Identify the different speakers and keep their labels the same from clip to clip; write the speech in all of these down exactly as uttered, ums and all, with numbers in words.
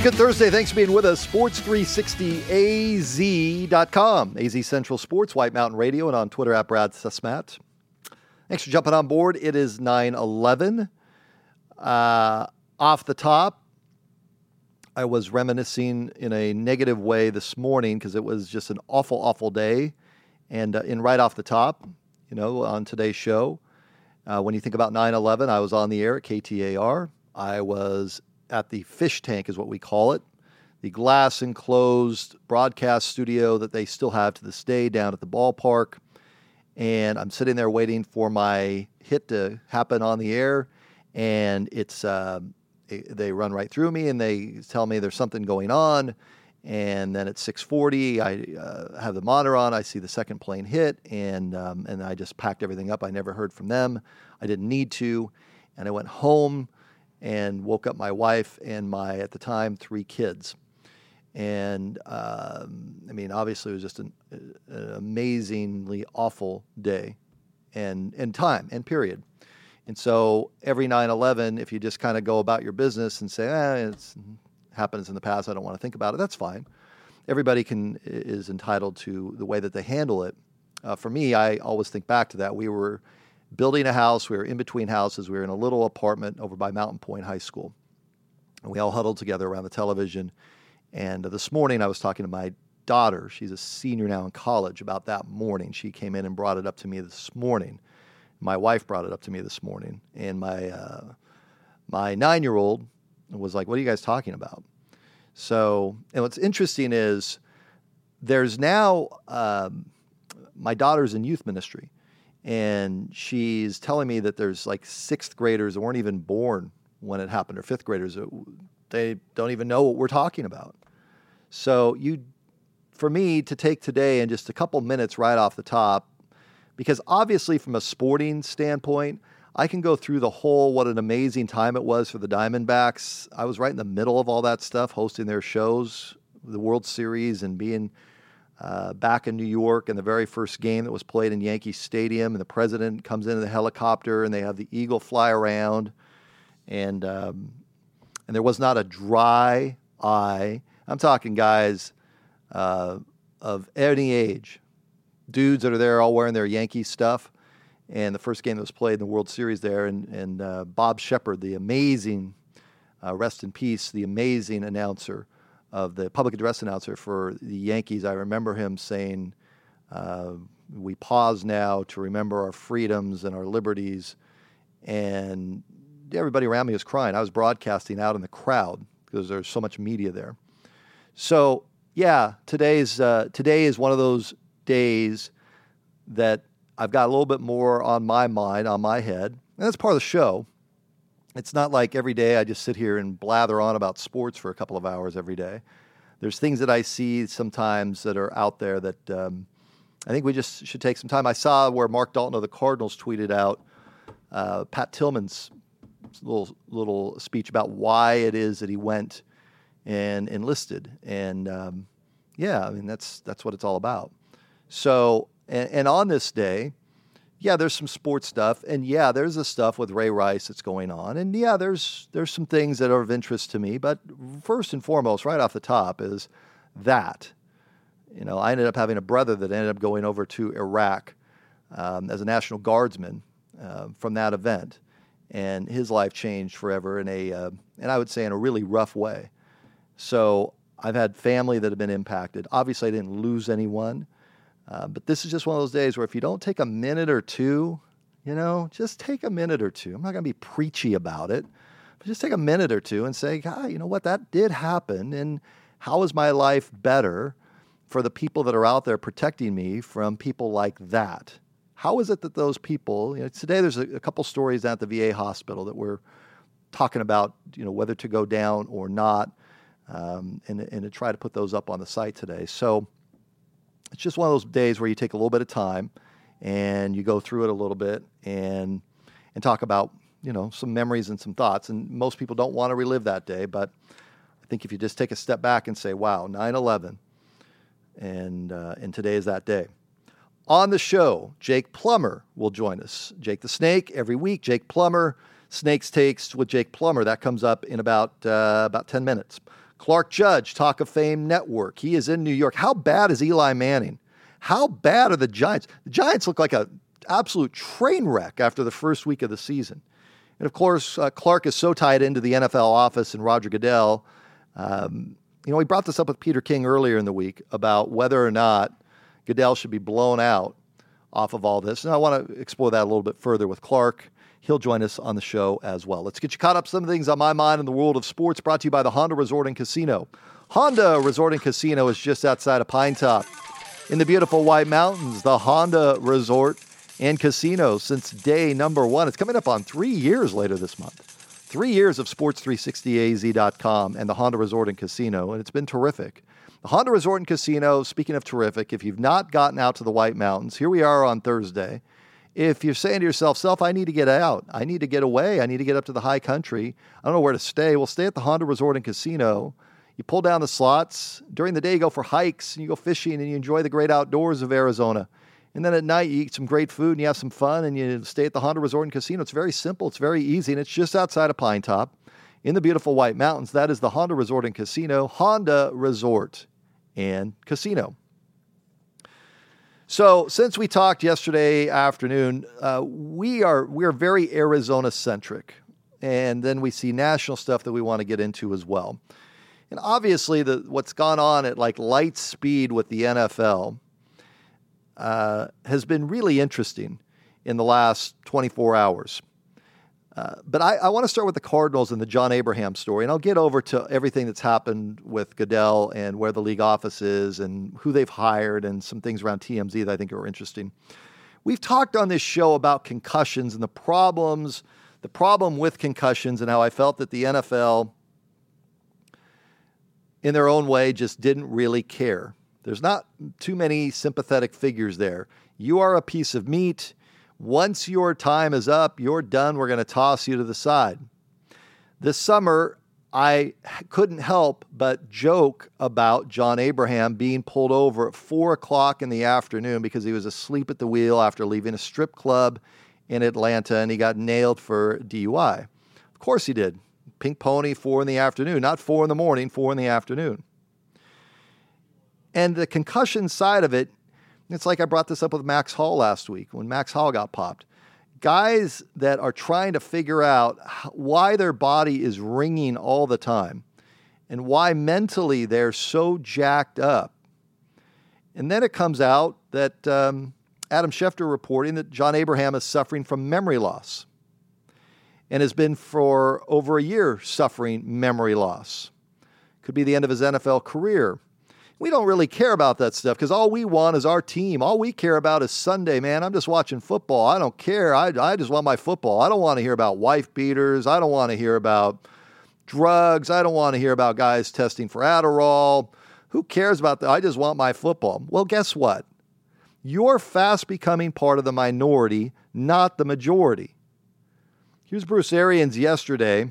Speaker 1: Good Thursday. Thanks for being with us. Sports three sixty A Z dot com. A Z Central Sports, White Mountain Radio, and on Twitter at Brad Susmat. Thanks for jumping on board. It is nine eleven. Uh, off the top, I was reminiscing in a negative way this morning because it was just an awful, awful day. And uh, in right off the top, you know, on today's show, uh, when you think about nine eleven, I was on the air at K T A R. I was at the fish tank is what we call it, the glass enclosed broadcast studio that they still have to this day down at the ballpark. And I'm sitting there waiting for my hit to happen on the air. And it's, uh, it, they run right through me and they tell me there's something going on. And then at six forty, I uh, have the monitor on. I see the second plane hit and, um, and I just packed everything up. I never heard from them. I didn't need to. And I went home and woke up my wife and my, at the time, three kids. And, um, I mean, obviously it was just an, an amazingly awful day and, and time and period. And so every nine eleven, if you just kind of go about your business and say, eh, it's happens in the past, I don't want to think about it, that's fine. Everybody can is entitled to the way that they handle it. Uh, for me, I always think back to that. We were building a house. We were in between houses. We were in a little apartment over by Mountain Point High School. And we all huddled together around the television. And uh, this morning I was talking to my daughter. She's a senior now in college about that morning. She came in and brought it up to me this morning. My wife brought it up to me this morning. And my uh, my nine-year-old was like, what are you guys talking about? So, and what's interesting is there's now, um, my daughter's in youth ministry. And she's telling me that there's like sixth graders that weren't even born when it happened, or fifth graders. They don't even know what we're talking about. So you, for me to take today in just a couple minutes right off the top, because obviously from a sporting standpoint, I can go through the whole, what an amazing time it was for the Diamondbacks. I was right in the middle of all that stuff, hosting their shows, the World Series, and being Uh, back in New York in the very first game that was played in Yankee Stadium, and the president comes into the helicopter and they have the eagle fly around, and um, and there was not a dry eye. I'm talking guys uh, of any age, dudes that are there all wearing their Yankee stuff, and the first game that was played in the World Series there, and, and uh, Bob Shepard, the amazing, uh, rest in peace, the amazing announcer, of the public address announcer for the Yankees. I remember him saying, uh, we pause now to remember our freedoms and our liberties. And everybody around me was crying. I was broadcasting out in the crowd because there's so much media there. So yeah, today's, uh, today is one of those days that I've got a little bit more on my mind, on my head. And that's part of the show. It's not like every day I just sit here and blather on about sports for a couple of hours every day. There's things that I see sometimes that are out there that um, I think we just should take some time. I saw where Mark Dalton of the Cardinals tweeted out uh, Pat Tillman's little little speech about why it is that he went and enlisted. And um, yeah, I mean, that's that's what it's all about. So, and, and on this day, yeah, there's some sports stuff, and yeah, there's the stuff with Ray Rice that's going on, and yeah, there's there's some things that are of interest to me, but first and foremost, right off the top, is that, you know, I ended up having a brother that ended up going over to Iraq um, as a National Guardsman uh, from that event, and his life changed forever in a, uh, and I would say in a really rough way. So I've had family that have been impacted. Obviously, I didn't lose anyone. Uh, but this is just one of those days where if you don't take a minute or two, you know, just take a minute or two. I'm not going to be preachy about it, but just take a minute or two and say, God, you know what, that did happen. And how is my life better for the people that are out there protecting me from people like that? How is it that those people, you know, today there's a, a couple stories at the V A hospital that we're talking about, you know, whether to go down or not, um, and, and to try to put those up on the site today. So it's just one of those days where you take a little bit of time and you go through it a little bit and and talk about, you know, some memories and some thoughts. And most people don't want to relive that day, but I think if you just take a step back and say, wow, nine eleven, and uh, and today is that day. On the show, Jake Plummer will join us. Jake the Snake every week. Jake Plummer, Snakes Takes with Jake Plummer. That comes up in about uh, about ten minutes. Clark Judge, Talk of Fame Network. He is in New York. How bad is Eli Manning? How bad are the Giants? The Giants look like an absolute train wreck after the first week of the season. And of course, uh, Clark is so tied into the N F L office and Roger Goodell. Um, you know, we brought this up with Peter King earlier in the week about whether or not Goodell should be blown out off of all this. And I want to explore that a little bit further with Clark. He'll join us on the show as well. Let's get you caught up some things on my mind in the world of sports, brought to you by the Honda Resort and Casino. Honda Resort and Casino is just outside of Pine Top in the beautiful White Mountains. The Honda Resort and Casino since day number one. It's coming up on three years later this month. Three years of Sports three sixty A Z dot com and the Honda Resort and Casino, and it's been terrific. The Honda Resort and Casino, speaking of terrific, if you've not gotten out to the White Mountains, here we are on Thursday. If you're saying to yourself, Self, I need to get out. I need to get away. I need to get up to the high country. I don't know where to stay. Well, stay at the Honda Resort and Casino. You pull down the slots. During the day, you go for hikes, and you go fishing, and you enjoy the great outdoors of Arizona. And then at night, you eat some great food, and you have some fun, and you stay at the Honda Resort and Casino. It's very simple. It's very easy, and it's just outside of Pine Top in the beautiful White Mountains. That is the Honda Resort and Casino, Honda Resort and Casino. So since we talked yesterday afternoon, uh, we are we are very Arizona-centric, and then we see national stuff that we want to get into as well. And obviously, the what's gone on at like light speed with the N F L uh, has been really interesting in the last twenty-four hours. Uh, but I, I want to start with the Cardinals and the John Abraham story, and I'll get over to everything that's happened with Goodell and where the league office is and who they've hired and some things around T M Z that I think are interesting. We've talked on this show about concussions and the problems, the problem with concussions and how I felt that the N F L, in their own way, just didn't really care. There's not too many sympathetic figures there. You are a piece of meat. Once your time is up, you're done. We're going to toss you to the side. This summer, I couldn't help but joke about John Abraham being pulled over at four o'clock in the afternoon because he was asleep at the wheel after leaving a strip club in Atlanta, and he got nailed for D U I. Of course he did. Pink Pony, four in the afternoon. Not four in the morning, four in the afternoon. And the concussion side of it, it's like I brought this up with Max Hall last week when Max Hall got popped. Guys that are trying to figure out why their body is ringing all the time and why mentally they're so jacked up. And then it comes out that um, Adam Schefter reporting that John Abraham is suffering from memory loss and has been for over a year suffering memory loss. Could be the end of his N F L career. We don't really care about that stuff because all we want is our team. All we care about is Sunday, man. I'm just watching football. I don't care. I, I just want my football. I don't want to hear about wife beaters. I don't want to hear about drugs. I don't want to hear about guys testing for Adderall. Who cares about that? I just want my football. Well, guess what? You're fast becoming part of the minority, not the majority. Here's Bruce Arians yesterday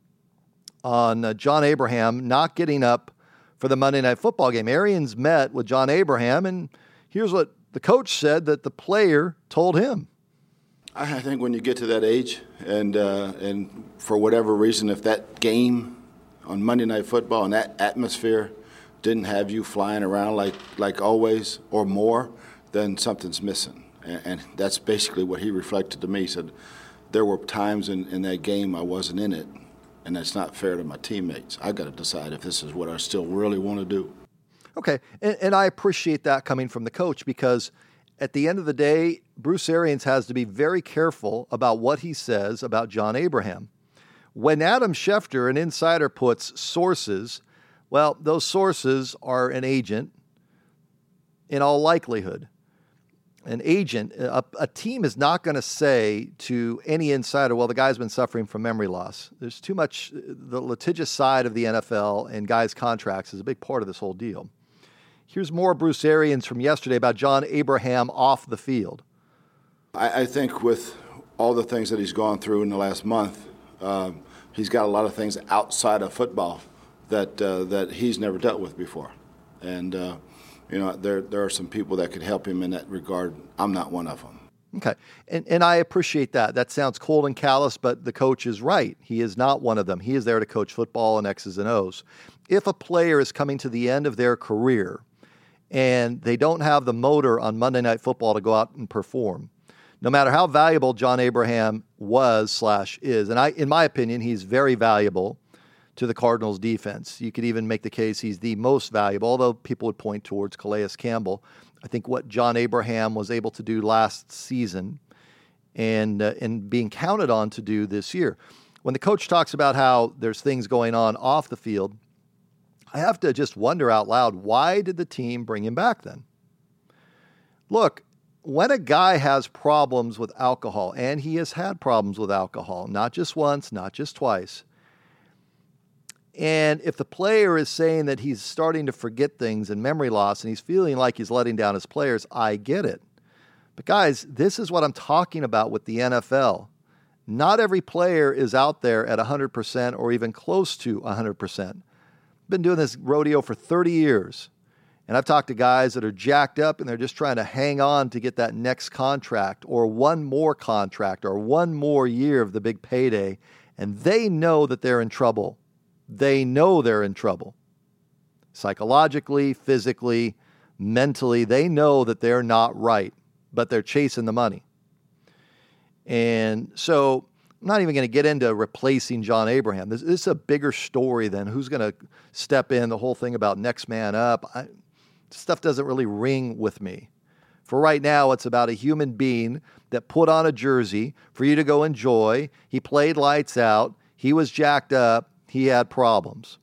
Speaker 1: on uh, John Abraham not getting up for the Monday Night Football game. Arians met with John Abraham, and here's what the coach said that the player told him.
Speaker 2: I think when you get to that age, and uh, and for whatever reason, if that game on Monday Night Football and that atmosphere didn't have you flying around like, like always or more, then something's missing. And, and that's basically what he reflected to me. He said, there were times in, in that game I wasn't in it. And that's not fair to my teammates. I got to decide if this is what I still really want to do.
Speaker 1: Okay, and, and I appreciate that coming from the coach because at the end of the day, Bruce Arians has to be very careful about what he says about John Abraham. When Adam Schefter, an insider, puts sources, well, those sources are an agent in all likelihood. An agent, a, a team is not going to say to any insider, well, the guy's been suffering from memory loss. There's too much, the litigious side of the N F L and guys' contracts is a big part of this whole deal. Here's more Bruce Arians from yesterday about John Abraham off the field.
Speaker 2: I, I think with all the things that he's gone through in the last month, uh, he's got a lot of things outside of football that uh, that he's never dealt with before. And, uh, You know, there there are some people that could help him in that regard. I'm not one of them.
Speaker 1: Okay. And and I appreciate that. That sounds cold and callous, but the coach is right. He is not one of them. He is there to coach football and X's and O's. If a player is coming to the end of their career and they don't have the motor on Monday Night Football to go out and perform, no matter how valuable John Abraham was slash is, and I, in my opinion, he's very valuable to the Cardinals defense. You could even make the case he's the most valuable, although people would point towards Calais Campbell. I think what John Abraham was able to do last season and uh, and being counted on to do this year. When the coach talks about how there's things going on off the field, I have to just wonder out loud, why did the team bring him back then? Look, when a guy has problems with alcohol, and he has had problems with alcohol, not just once, not just twice, and if the player is saying that he's starting to forget things and memory loss and he's feeling like he's letting down his players, I get it. But guys, this is what I'm talking about with the N F L. Not every player is out there at one hundred percent or even close to one hundred percent. I've been doing this rodeo for thirty years, and I've talked to guys that are jacked up and they're just trying to hang on to get that next contract or one more contract or one more year of the big payday, and they know that they're in trouble. They know they're in trouble. Psychologically, physically, mentally, they know that they're not right, but they're chasing the money. And so I'm not even going to get into replacing John Abraham. This, this is a bigger story than who's going to step in, the whole thing about next man up. I, stuff doesn't really ring with me. For right now, it's about a human being that put on a jersey for you to go enjoy. He played lights out. He was jacked up. He had problems.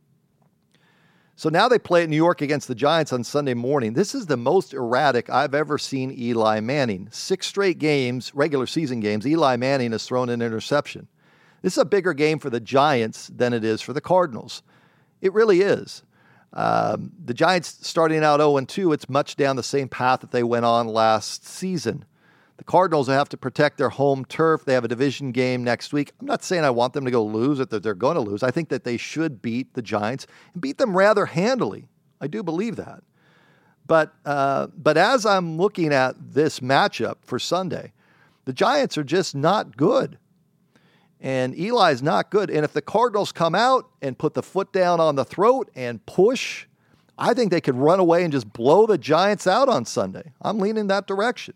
Speaker 1: So now they play at New York against the Giants on Sunday morning. This is the most erratic I've ever seen Eli Manning. Six straight games, regular season games, Eli Manning has thrown an interception. This is a bigger game for the Giants than it is for the Cardinals. It really is. Um, the Giants starting out oh and two, it's much down the same path that they went on last season. The Cardinals have to protect their home turf. They have a division game next week. I'm not saying I want them to go lose or that they're going to lose. I think that they should beat the Giants and beat them rather handily. I do believe that. But uh, but as I'm looking at this matchup for Sunday, the Giants are just not good. And Eli's not good. And if the Cardinals come out and put the foot down on the throat and push, I think they could run away and just blow the Giants out on Sunday. I'm leaning that direction.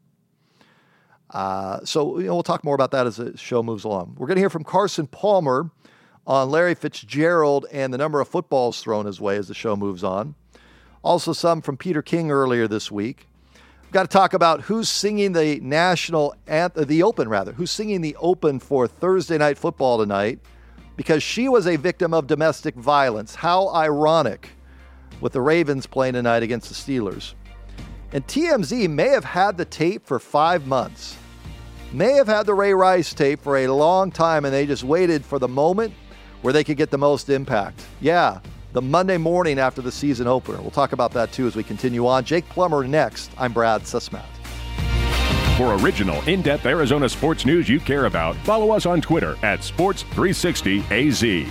Speaker 1: Uh, so you know, we'll talk more about that as the show moves along. We're going to hear from Carson Palmer on Larry Fitzgerald and the number of footballs thrown his way as the show moves on. Also some from Peter King earlier this week. We've got to talk about who's singing the national anthem, the Open rather, who's singing the Open for Thursday Night Football tonight because she was a victim of domestic violence. How ironic with the Ravens playing tonight against the Steelers. And T M Z may have had the tape for five months. May have had the Ray Rice tape for a long time, and they just waited for the moment where they could get the most impact. Yeah, the Monday morning after the season opener. We'll talk about that, too, as we continue on. Jake Plummer next. I'm Brad Sussmat.
Speaker 3: For original, in-depth Arizona sports news you care about, follow us on Twitter at Sports three sixty A Z.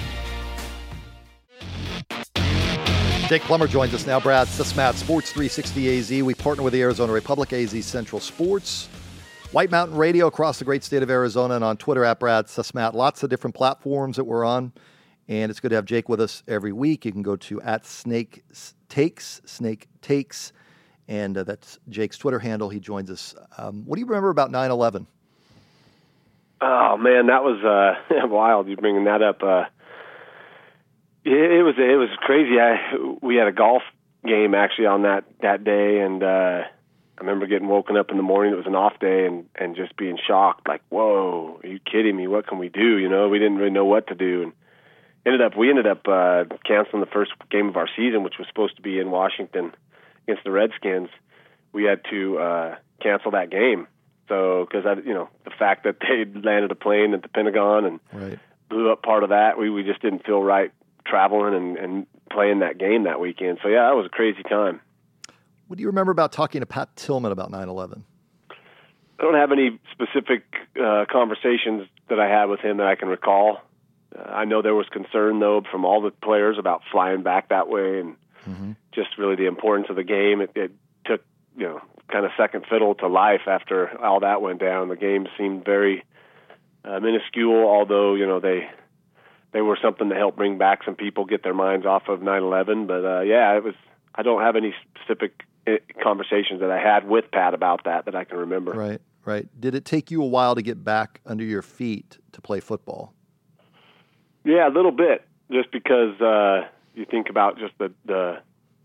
Speaker 1: Jake Plummer joins us now. Brad Sussmat, Sports three sixty A Z. We partner with the Arizona Republic, A Z Central Sports. White Mountain Radio across the great state of Arizona, and on Twitter at Brad Sussmat. Lots of different platforms that we're on, and it's good to have Jake with us every week. You can go to at Snake Takes, Snake Takes, and uh, that's Jake's Twitter handle. He joins us. Um, what do you remember about nine eleven?
Speaker 4: Oh, man, that was uh, wild. You bringing that up. Uh, it, it was it was crazy. I, we had a golf game actually on that, that day, and uh, I remember getting woken up in the morning. It was an off day, and, and just being shocked, like, whoa, are you kidding me? What can we do? You know, we didn't really know what to do. And ended up, we ended up uh, canceling the first game of our season, which was supposed to be in Washington against the Redskins. We had to uh, cancel that game. So, because, you know, the fact that they landed a plane at the Pentagon and
Speaker 1: right.
Speaker 4: blew up part of that, we, we just didn't feel right traveling and, and playing that game that weekend. So, yeah, that was a crazy time.
Speaker 1: What do you remember about talking to Pat Tillman about nine eleven?
Speaker 4: I don't have any specific uh, conversations that I had with him that I can recall. Uh, I know there was concern, though, from all the players about flying back that way and mm-hmm. just really the importance of the game. It, it took, you know, kind of second fiddle to life after all that went down. The games seemed very uh, minuscule, although, you know, they they were something that helped bring back some people, get their minds off of nine eleven. But, uh, yeah, it was. I don't have any specific conversations that I had with Pat about that that I can remember.
Speaker 1: Right, right. Did it take you a while to get back under your feet to play football?
Speaker 4: Yeah, a little bit, just because uh, you think about just the, the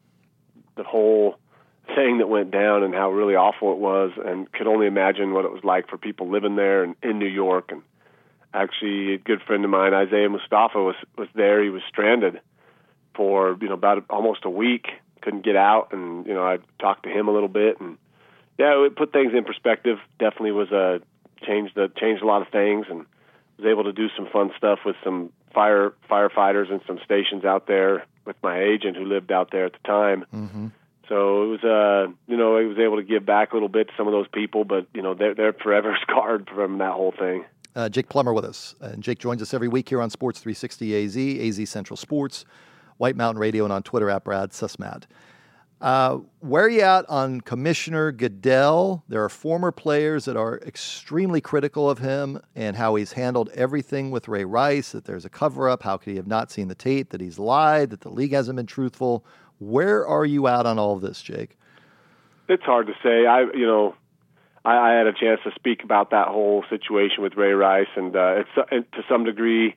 Speaker 4: the whole thing that went down and how really awful it was, and could only imagine what it was like for people living there and in New York. And actually, a good friend of mine, Isaiah Mustafa, was was there. He was stranded for you know about almost a week. Couldn't get out, and you know I talked to him a little bit, and yeah, it put things in perspective. Definitely was a changed the changed a lot of things, and was able to do some fun stuff with some fire firefighters and some stations out there with my agent who lived out there at the time.
Speaker 1: Mm-hmm.
Speaker 4: So it was uh you know I was able to give back a little bit to some of those people, but you know they're they're forever scarred from that whole thing.
Speaker 1: Uh, Jake Plummer with us, and Jake joins us every week here on Sports three sixty A Z, A Z Central Sports, White Mountain Radio, and on Twitter at Brad Sussmat. Uh, where are you at on Commissioner Goodell? There are former players that are extremely critical of him and how he's handled everything with Ray Rice, that there's a cover-up. How could he have not seen the tape, that he's lied, that the league hasn't been truthful? Where are you at on all of this, Jake?
Speaker 4: It's hard to say. I, you know, I, I had a chance to speak about that whole situation with Ray Rice, and uh, it's to some degree,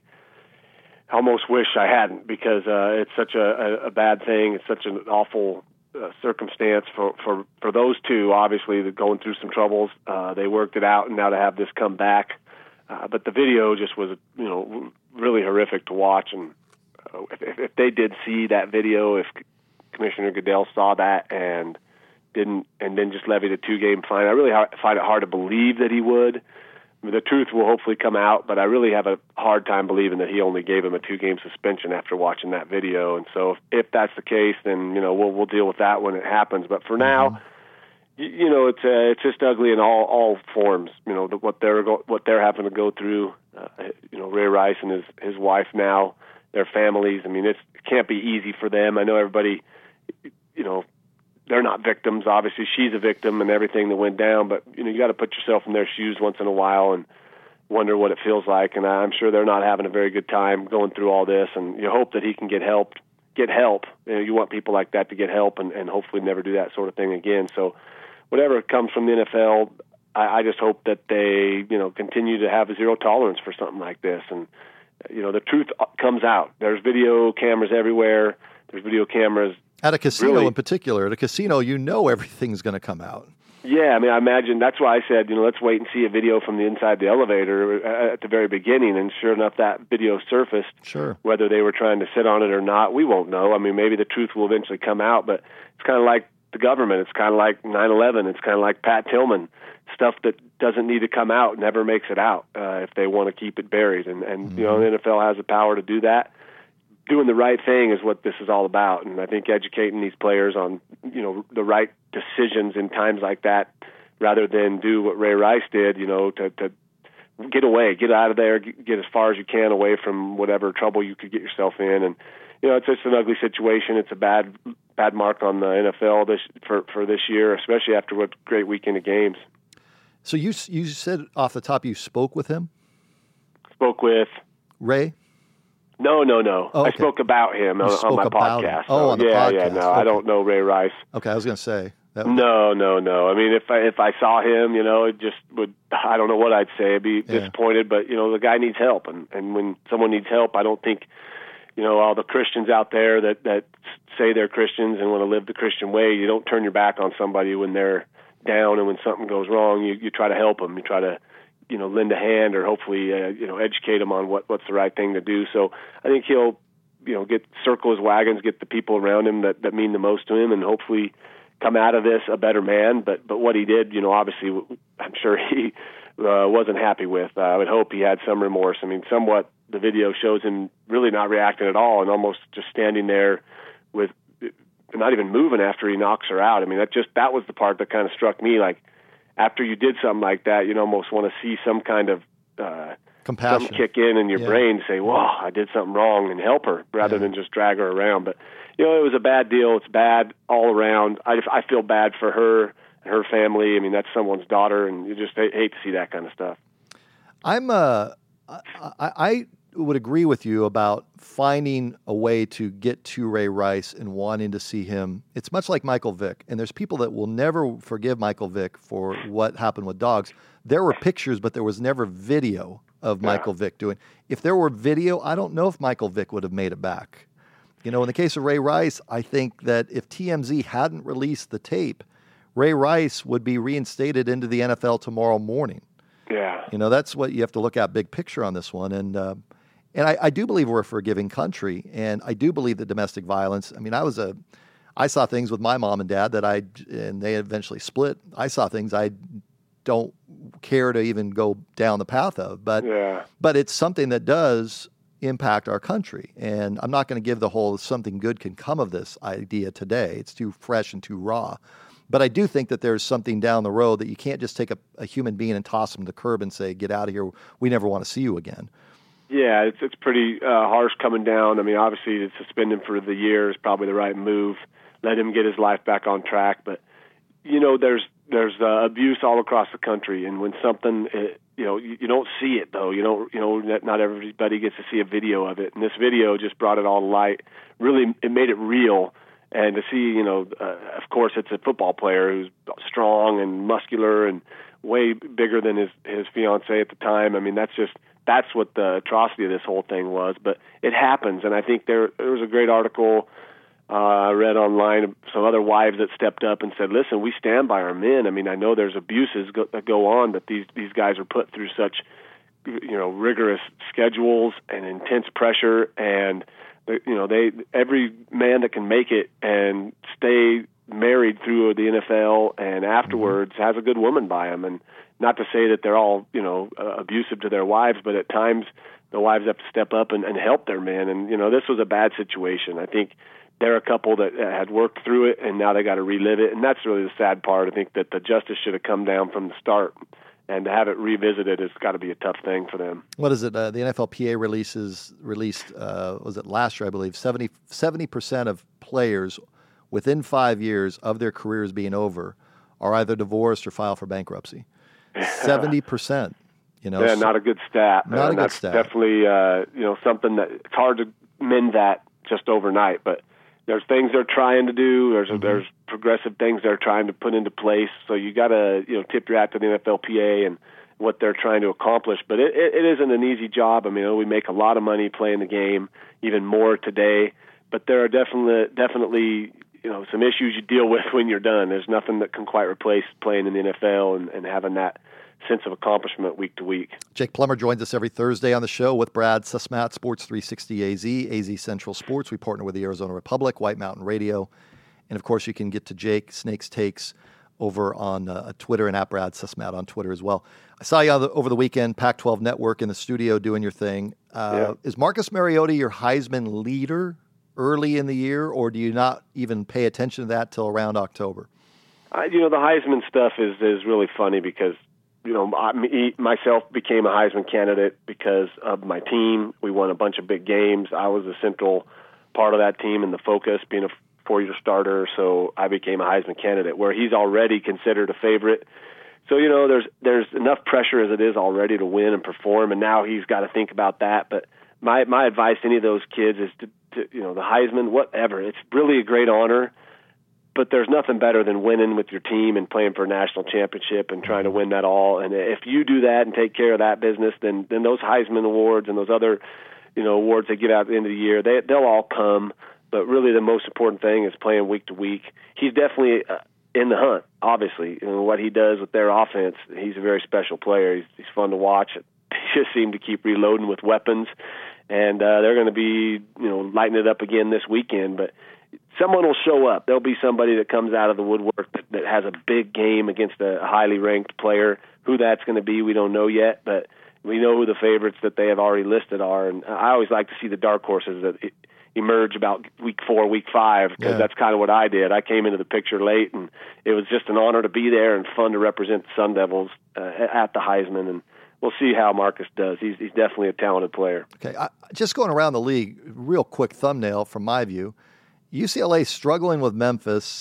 Speaker 4: I almost wish I hadn't, because uh, it's such a, a, a bad thing. It's such an awful uh, circumstance for, for, for those two, obviously, that going through some troubles. Uh, they worked it out, and now to have this come back. Uh, but the video just was, you know, really horrific to watch. And uh, if, if they did see that video, if Commissioner Goodell saw that and didn't, and then just levied a two-game fine, I really ha- find it hard to believe that he would. I mean, the truth will hopefully come out, but I really have a hard time believing that he only gave him a two-game suspension after watching that video. And so, if, if that's the case, then you know we'll we'll deal with that when it happens. But for now, mm-hmm. you, you know, it's uh, it's just ugly in all all forms. You know, the, what they're go- what they're having to go through. Uh, you know, Ray Rice and his his wife now, their families. I mean, it's, it can't be easy for them. I know everybody. You know. They're not victims. Obviously, she's a victim and everything that went down. But you know, you got to put yourself in their shoes once in a while and wonder what it feels like. And I'm sure they're not having a very good time going through all this. And you hope that he can get help. Get help. You know, you want people like that to get help and, and hopefully never do that sort of thing again. So, whatever comes from the N F L, I, I just hope that they you know continue to have a zero tolerance for something like this. And you know, the truth comes out. There's video cameras everywhere. There's video cameras.
Speaker 1: At a casino
Speaker 4: really,
Speaker 1: in particular, at a casino, you know everything's going to come out.
Speaker 4: Yeah, I mean, I imagine that's why I said, you know, let's wait and see a video from the inside the elevator at the very beginning. And sure enough, that video surfaced.
Speaker 1: Sure.
Speaker 4: Whether they were trying to sit on it or not, we won't know. I mean, maybe the truth will eventually come out, but it's kind of like the government. It's kind of like nine eleven. It's kind of like Pat Tillman. Stuff that doesn't need to come out never makes it out uh, if they want to keep it buried. And, and mm-hmm. you know, the N F L has the power to do that. Doing the right thing is what this is all about, and I think educating these players on, you know, the right decisions in times like that, rather than do what Ray Rice did, you know, to, to get away, get out of there, get as far as you can away from whatever trouble you could get yourself in. And you know, it's just an ugly situation. It's a bad, bad mark on the N F L this for for this year, especially after what great weekend of games.
Speaker 1: So you you said off the top you spoke with him?
Speaker 4: Spoke with
Speaker 1: Ray?
Speaker 4: No, no, no.
Speaker 1: Oh, okay.
Speaker 4: I spoke about him on, on my podcast.
Speaker 1: Him. Oh, on the
Speaker 4: yeah,
Speaker 1: podcast.
Speaker 4: Yeah, no,
Speaker 1: okay.
Speaker 4: I don't know Ray Rice.
Speaker 1: Okay, I was going to say. That would...
Speaker 4: No, no, no. I mean, if I if I saw him, you know, it just would. I don't know what I'd say. I'd be
Speaker 1: yeah.
Speaker 4: disappointed, but you know, the guy needs help, and and when someone needs help, I don't think, you know, all the Christians out there that that say they're Christians and want to live the Christian way, you don't turn your back on somebody when they're down and when something goes wrong. You you try to help them. You try to. You know, lend a hand or hopefully, uh, you know, educate him on what, what's the right thing to do. So I think he'll, you know, get circle his wagons, get the people around him that, that mean the most to him, and hopefully come out of this a better man. But but what he did, you know, obviously, I'm sure he uh, wasn't happy with. Uh, I would hope he had some remorse. I mean, somewhat the video shows him really not reacting at all and almost just standing there with not even moving after he knocks her out. I mean, that just that was the part that kind of struck me, like, after you did something like that, you'd almost want to see some kind of uh,
Speaker 1: compassion
Speaker 4: something kick in in your
Speaker 1: yeah.
Speaker 4: brain, say, "Whoa, I did something wrong," and help her rather
Speaker 1: yeah.
Speaker 4: than just drag her around. But you know, it was a bad deal. It's bad all around. I, I feel bad for her her family. I mean, that's someone's daughter, and you just hate, hate to see that kind of stuff.
Speaker 1: I'm uh, I, I would agree with you about finding a way to get to Ray Rice and wanting to see him. It's much like Michael Vick, and there's people that will never forgive Michael Vick for what happened with dogs. There were pictures, but there was never video of yeah. Michael Vick doing. If there were video, I don't know if Michael Vick would have made it back. You know, in the case of Ray Rice, I think that if T M Z hadn't released the tape, Ray Rice would be reinstated into the N F L tomorrow morning.
Speaker 4: Yeah.
Speaker 1: You know, that's what you have to look at, big picture on this one. And uh, and I, I do believe we're a forgiving country, and I do believe that domestic violence, I mean, I was a, I saw things with my mom and dad that I, and they eventually split. I saw things I don't care to even go down the path of, but,
Speaker 4: yeah.
Speaker 1: but it's something that does impact our country. And I'm not going to give the whole something good can come of this idea today. It's too fresh and too raw. But I do think that there's something down the road that you can't just take a, a human being and toss him to the curb and say, get out of here. We never want to see you again.
Speaker 4: Yeah, it's it's pretty uh, harsh coming down. I mean, obviously, to suspend him for the year is probably the right move. Let him get his life back on track. But, you know, there's there's uh, abuse all across the country. And when something, uh, you know, you, you don't see it, though. You don't, you know, not everybody gets to see a video of it. And this video just brought it all to light. Really, it made it real. And to see, you know, uh, of course, it's a football player who's strong and muscular and way bigger than his, his fiancée at the time. I mean, that's just, that's what the atrocity of this whole thing was. But it happens. And I think there, there was a great article uh, I read online of some other wives that stepped up and said, listen, we stand by our men. I mean, I know there's abuses go, that go on, but these, these guys are put through such, you know, rigorous schedules and intense pressure, and you know, they every man that can make it and stay married through the N F L and afterwards has a good woman by him. And not to say that they're all, you know, uh, abusive to their wives, but at times the wives have to step up and, and help their men. And, you know, this was a bad situation. I think they're a couple that had worked through it, and now they got to relive it. And that's really the sad part. I think that the justice should have come down from the start. And to have it revisited has got to be a tough thing for them.
Speaker 1: What is it? Uh, the N F L P A releases released uh, was it last year? I believe seventy percent of players within five years of their careers being over are either divorced or file for bankruptcy. Seventy percent. You know,
Speaker 4: yeah,
Speaker 1: so,
Speaker 4: not a good stat.
Speaker 1: Not
Speaker 4: and
Speaker 1: a good
Speaker 4: that's
Speaker 1: stat.
Speaker 4: Definitely, uh, you know, something that it's hard to mend that just overnight, but. There's things they're trying to do. There's mm-hmm. there's progressive things they're trying to put into place. So you got to you know tip your hat to the N F L P A and what they're trying to accomplish. But it, it, it isn't an easy job. I mean, we make a lot of money playing the game, even more today. But there are definitely definitely you know some issues you deal with when you're done. There's nothing that can quite replace playing in the N F L and, and having that sense of accomplishment week to week.
Speaker 1: Jake Plummer joins us every Thursday on the show with Brad Susmat, Sports three sixty A Z, A Z Central Sports. We partner with the Arizona Republic, White Mountain Radio. And, of course, you can get to Jake Snake's Takes over on uh, Twitter and at Brad Susmat on Twitter as well. I saw you on the, over the weekend, Pac twelve Network in the studio doing your thing. Uh, yeah. Is Marcus Mariota your Heisman leader early in the year, or do you not even pay attention to that till around October?
Speaker 4: Uh, you know, the Heisman stuff is, is really funny because You know, I, me, myself became a Heisman candidate because of my team. We won a bunch of big games. I was a central part of that team and the focus, being a four-year starter, so I became a Heisman candidate, where he's already considered a favorite. So, you know, there's there's enough pressure as it is already to win and perform, and now he's got to think about that. But my, my advice to any of those kids is to, to, you know, the Heisman, whatever. It's really a great honor. But there's nothing better than winning with your team and playing for a national championship and trying to win that all. And if you do that and take care of that business, then then those Heisman awards and those other, you know, awards they give out at the end of the year, they they'll all come. But really, the most important thing is playing week to week. He's definitely uh, in the hunt. Obviously, you know, what he does with their offense, he's a very special player. He's, he's fun to watch. They just seem to keep reloading with weapons, and uh, they're going to be, you know, lighting it up again this weekend. But someone will show up. There'll be somebody that comes out of the woodwork that, that has a big game against a highly ranked player. Who that's going to be, we don't know yet, but we know who the favorites that they have already listed are. And I always like to see the dark horses that emerge about week four, week five, because yeah. that's kind of what I did. I came into the picture late, and it was just an honor to be there and fun to represent the Sun Devils uh, at the Heisman. And we'll see how Marcus does. He's, he's definitely a talented player.
Speaker 1: Okay, I, just going around the league, real quick thumbnail from my view. U C L A struggling with Memphis,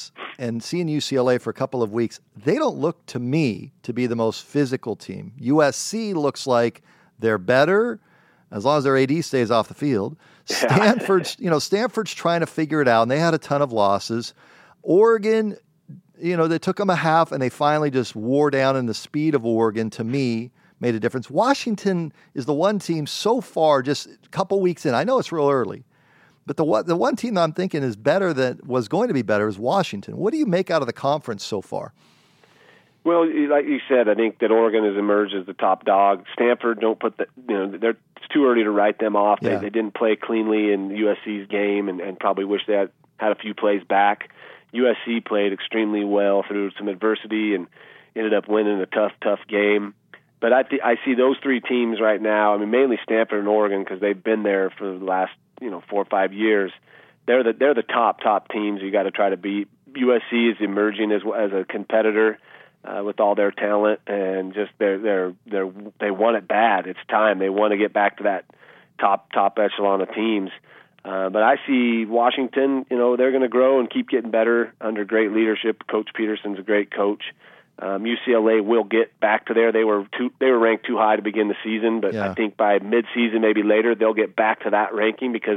Speaker 1: and seeing U C L A for a couple of weeks, they don't look to me to be the most physical team. U S C looks like they're better as long as their A D stays off the field. Yeah. Stanford's, you know, Stanford's trying to figure it out, and they had a ton of losses. Oregon, you know, they took them a half, and they finally just wore down, and the speed of Oregon, to me, made a difference. Washington is the one team so far, just a couple weeks in. I know it's real early, but the one, the one team that I'm thinking is better, that was going to be better, is Washington. What do you make out of the conference so far?
Speaker 4: Well, like you said, I think that Oregon has emerged as the top dog. Stanford, don't put the, you know, they're, it's too early to write them off. Yeah. They, they didn't play cleanly in U S C's game, and, and probably wish they had, had a few plays back. U S C played extremely well through some adversity and ended up winning a tough, tough game. But I th- I see those three teams right now. I mean, mainly Stanford and Oregon, because they've been there for the last, you know, four or five years. They're the they're the top top teams you got to try to beat. U S C is emerging as as a competitor uh, with all their talent, and just they're they're they're they want it bad. It's time. They want to get back to that top top echelon of teams. Uh, but I see Washington. You know, they're going to grow and keep getting better under great leadership. Coach Peterson's a great coach. Um, U C L A will get back to there. They were too, they were ranked too high to begin the season, but yeah. I think by mid-season, maybe later, they'll get back to that ranking, because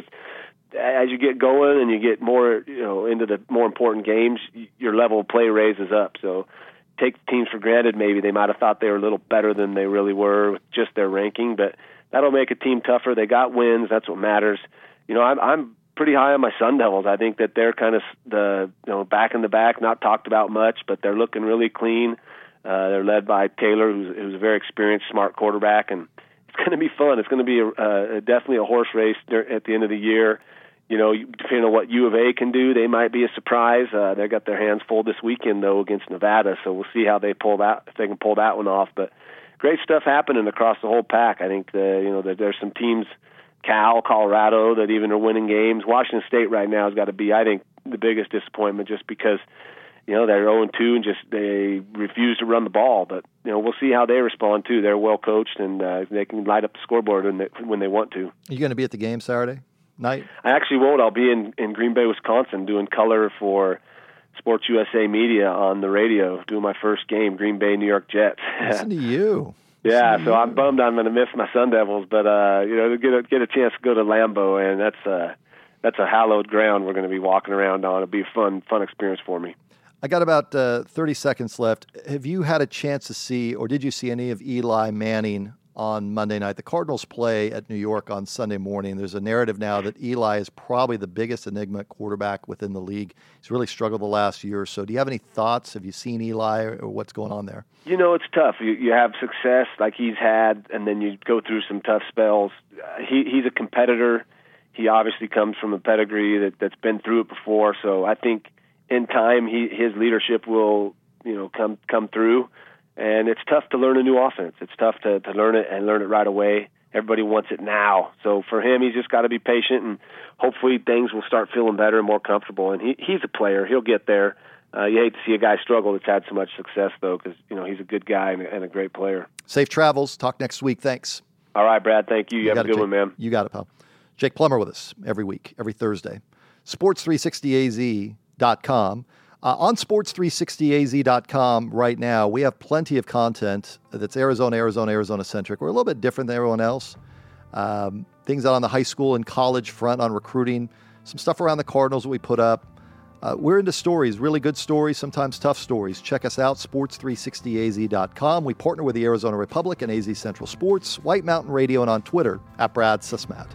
Speaker 4: as you get going and you get more, you know, into the more important games, your level of play raises up. So take teams for granted. Maybe they might have thought they were a little better than they really were with just their ranking, but that'll make a team tougher. They got wins. That's what matters. You know, I'm, I'm pretty high on my Sun Devils. I think that they're kind of the, you know, back in the back, not talked about much, but they're looking really clean. Uh, they're led by Taylor, who's, who's a very experienced, smart quarterback, and it's going to be fun. It's going to be a, a, definitely a horse race at the end of the year. You know, depending on what U of A can do, they might be a surprise. Uh, they got their hands full this weekend, though, against Nevada, so we'll see how they pull that, if they can pull that one off. But great stuff happening across the whole pack. I think the, you know, that there's some teams, Cal, Colorado, that even are winning games. Washington State right now has got to be, I think, the biggest disappointment, just because, you know, they're oh and two and just they refuse to run the ball. But, you know, we'll see how they respond, too. They're well coached, and uh, they can light up the scoreboard when they, when they want to.
Speaker 1: Are you going to be at the game Saturday night?
Speaker 4: I actually won't. I'll be in, in Green Bay, Wisconsin, doing color for Sports U S A Media on the radio, doing my first game, Green Bay, New York Jets.
Speaker 1: Listen to you.
Speaker 4: Yeah, so I'm bummed I'm going to miss my Sun Devils, but uh, you know, to get a, get a chance to go to Lambeau, and that's uh, that's a hallowed ground we're going to be walking around on. It'll be a fun fun experience for me.
Speaker 1: I got about uh, thirty seconds left. Have you had a chance to see, or did you see any of Eli Manning on Monday night? The Cardinals play at New York on Sunday morning. There's a narrative now that Eli is probably the biggest enigma quarterback within the league. He's really struggled the last year or so. Do you have any thoughts? Have you seen Eli, or what's going on there?
Speaker 4: You know, it's tough. You, you have success like he's had, and then you go through some tough spells. Uh, he, he's a competitor. He obviously comes from a pedigree that, that's been through it before. So I think in time, he, his leadership will, you know, come come through. And it's tough to learn a new offense. It's tough to, to learn it and learn it right away. Everybody wants it now. So for him, he's just got to be patient, and hopefully things will start feeling better and more comfortable. And he, he's a player. He'll get there. Uh, you hate to see a guy struggle that's had so much success, though, because, you know, he's a good guy and, and a great player.
Speaker 1: Safe travels. Talk next week. Thanks.
Speaker 4: All right, Brad. Thank you. You, you have a good Jake, one, man.
Speaker 1: You got it, pal. Jake Plummer with us every week, every Thursday. sports three sixty A Z dot com. Uh, on sports three sixty A Z dot com right now, we have plenty of content that's Arizona, Arizona, Arizona-centric. We're a little bit different than everyone else. Um, things out on the high school and college front on recruiting, some stuff around the Cardinals that we put up. Uh, we're into stories, really good stories, sometimes tough stories. Check us out, sports three sixty A Z dot com. We partner with the Arizona Republic and A Z Central Sports, White Mountain Radio, and on Twitter, at Brad Susmat.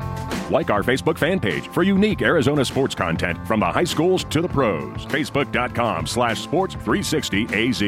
Speaker 3: Like our Facebook fan page for unique Arizona sports content from the high schools to the pros. Facebook.com slash sports 360 AZ.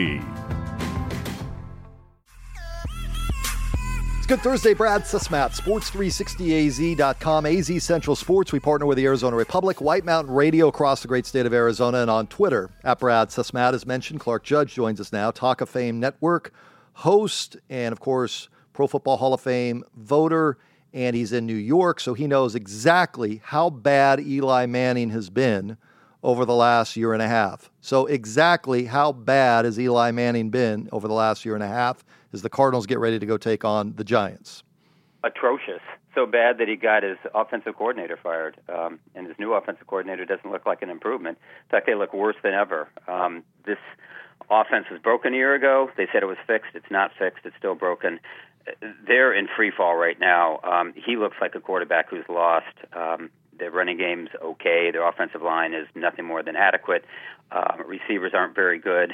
Speaker 1: It's Good Thursday, Brad Susmat, sports three sixty A Z dot com, A Z Central Sports. We partner with the Arizona Republic, White Mountain Radio across the great state of Arizona, and on Twitter, at Brad Susmat. As mentioned, Clark Judge joins us now, Talk of Fame Network host, and of course, Pro Football Hall of Fame voter. And he's in New York, so he knows exactly how bad Eli Manning has been over the last year and a half. So exactly how bad has Eli Manning been over the last year and a half as the Cardinals get ready to go take on the Giants?
Speaker 5: atrocious, so bad that he got his offensive coordinator fired, um, and his new offensive coordinator doesn't look like an improvement. In fact, they look worse than ever. Um, this offense was broken a year ago. They said it was fixed. It's not fixed. It's still broken. They're in free fall right now. Um, he looks like a quarterback who's lost. Um, their running game's okay. Their offensive line is nothing more than adequate. Uh, receivers aren't very good.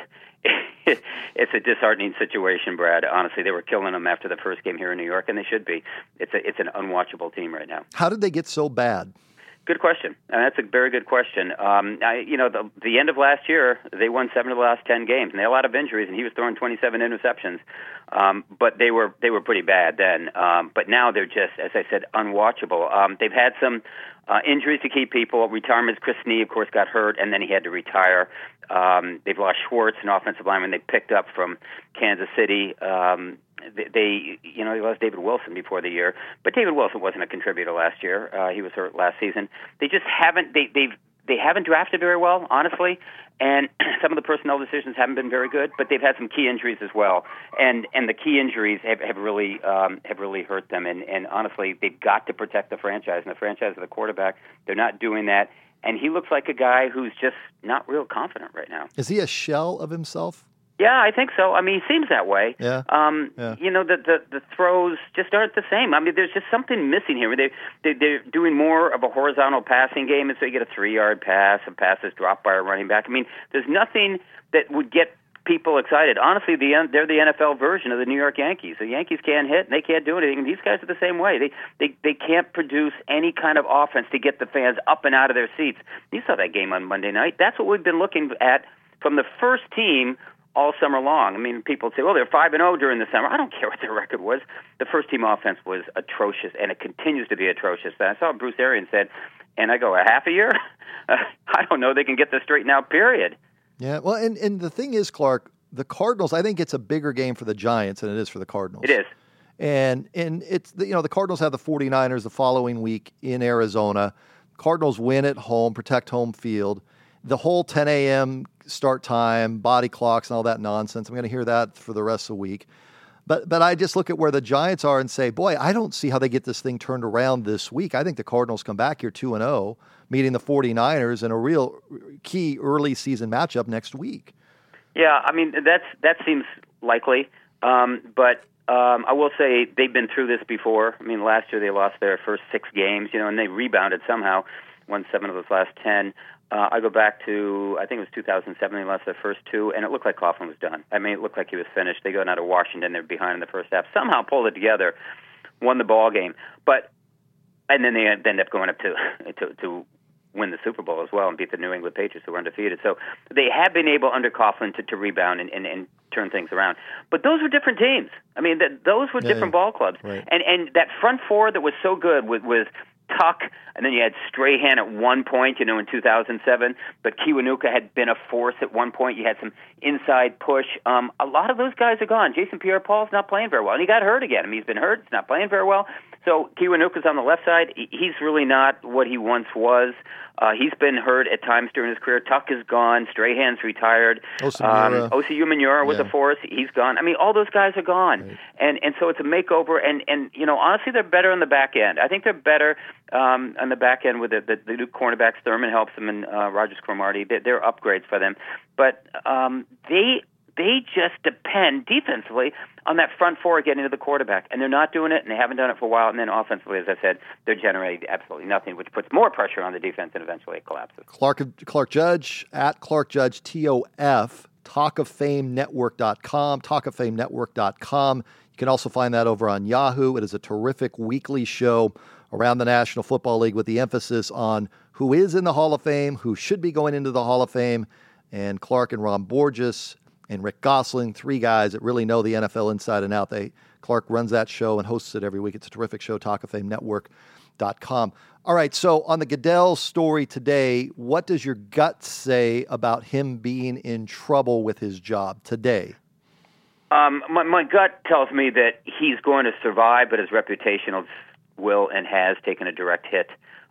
Speaker 5: It's a disheartening situation, Brad. Honestly, they were killing them after the first game here in New York, and they should be. It's a, it's an unwatchable team right now.
Speaker 1: How did they get so bad?
Speaker 5: Good question. And that's a very good question. Um, I, you know, the, the end of last year, they won seven of the last ten games, and they had a lot of injuries, and he was throwing twenty-seven interceptions. Um, but they were they were pretty bad then. Um, but now they're just, as I said, unwatchable. Um, they've had some uh, injuries to key people. Retirements. Chris Snee, of course, got hurt, and then he had to retire. Um, they've lost Schwartz, an offensive lineman they picked up from Kansas City. Um, they, they, you know, they lost David Wilson before the year, but David Wilson wasn't a contributor last year. Uh, he was hurt last season. They just haven't. They, they've they haven't drafted very well, honestly, and some of the personnel decisions haven't been very good. But they've had some key injuries as well, and and the key injuries have, have really um, have really hurt them. And, and honestly, they've got to protect the franchise, and the franchise of the quarterback. They're not doing that. And he looks like a guy who's just not real confident right now.
Speaker 1: Is he a shell of himself?
Speaker 5: Yeah, I think so. I mean, he seems that way.
Speaker 1: Yeah.
Speaker 5: Um,
Speaker 1: yeah.
Speaker 5: You know, the, the the throws just aren't the same. I mean, there's just something missing here. They, they, they're doing more of a horizontal passing game, and so you get a three-yard pass, a pass is dropped by a running back. I mean, there's nothing that would get people excited. Honestly, the they're the N F L version of the New York Yankees. The Yankees can't hit, and they can't do anything. These guys are the same way. They they they can't produce any kind of offense to get the fans up and out of their seats. You saw that game on Monday night. That's what we've been looking at from the first team all summer long. I mean, people say, well, they're five and oh during the summer. I don't care what their record was. The first team offense was atrocious, and it continues to be atrocious. And I saw Bruce Arians said, and I go, a half a year? Uh, I don't know. They can get this straightened out, period.
Speaker 1: Yeah, well, and, and the thing is, Clark, the Cardinals, I think it's a bigger game for the Giants than it is for the Cardinals.
Speaker 5: It is.
Speaker 1: And and it's, you know, the Cardinals have the 49ers the following week in Arizona. Cardinals win at home, protect home field. The whole ten a.m. start time, body clocks, and all that nonsense, I'm going to hear that for the rest of the week. But but I just look at where the Giants are and say, boy, I don't see how they get this thing turned around this week. I think the Cardinals come back here two and oh, meeting the 49ers in a real key early season matchup next week.
Speaker 5: Yeah, I mean, that's that seems likely. Um, but um, I will say they've been through this before. I mean, last year they lost their first six games, you know, and they rebounded somehow, won seven of those last ten. Uh, I go back to, I think it was two thousand seven, they lost their first two, and it looked like Coughlin was done. I mean, it looked like he was finished. They go down to Washington, they're behind in the first half, somehow pulled it together, won the ball game. But, and then they ended up going up to, to, to win the Super Bowl as well and beat the New England Patriots, who were undefeated. So they have been able under Coughlin to, to rebound and, and, and turn things around. But those were different teams. I mean, that, those were
Speaker 1: yeah,
Speaker 5: different ball clubs.
Speaker 1: Right.
Speaker 5: And and that front four that was so good with, with Tuck, and then you had Strahan at one point, you know, in two thousand seven, but Kiwanuka had been a force at one point. You had some inside push. Um, a lot of those guys are gone. Jason Pierre-Paul's not playing very well, and he got hurt again. I mean, he's been hurt. He's not playing very well. So Kiwanuka's on the left side. He's really not what he once was. Uh, he's been hurt at times during his career. Tuck is gone. Strahan's retired.
Speaker 1: Osi-Umenyiora.
Speaker 5: Um, Osi-Umenyiora was
Speaker 1: Yeah.
Speaker 5: a force. He's gone. I mean, all those guys are gone.
Speaker 1: Right.
Speaker 5: And and so it's a makeover. And, and, you know, honestly, they're better on the back end. I think they're better um, on the back end with the, the, the new cornerbacks. Thurman helps them, and uh, Rogers Cromartie. They're, they're upgrades for them. But um, they they just depend defensively on that front four getting to the quarterback. And they're not doing it, and they haven't done it for a while. And then offensively, as I said, they're generating absolutely nothing, which puts more pressure on the defense, and eventually it collapses.
Speaker 1: Clark Clark Judge, at Clark Judge, T O F, talk of fame network dot com, talk of fame network dot com. You can also find that over on Yahoo. It is a terrific weekly show around the National Football League with the emphasis on who is in the Hall of Fame, who should be going into the Hall of Fame, and Clark and Ron Borges and Rick Gosling, three guys that really know the N F L inside and out. They Clark runs that show and hosts it every week. It's a terrific show, talk of fame network dot com. All right, so on the Goodell story today, what does your gut say about him being in trouble with his job today?
Speaker 5: Um, my, my gut tells me that he's going to survive, but his reputation will and has taken a direct hit.